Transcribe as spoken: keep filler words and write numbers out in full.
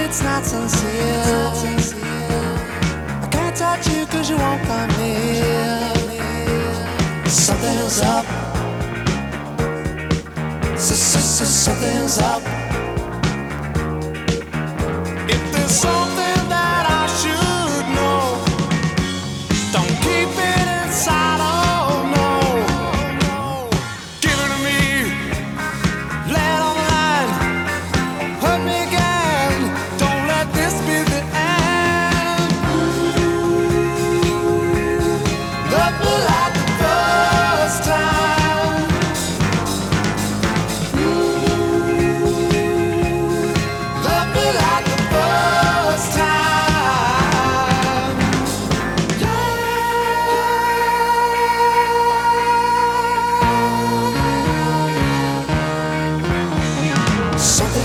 it's not sincere. I can't touch you cause you won't come near. Something's up. S-s-s-something's up.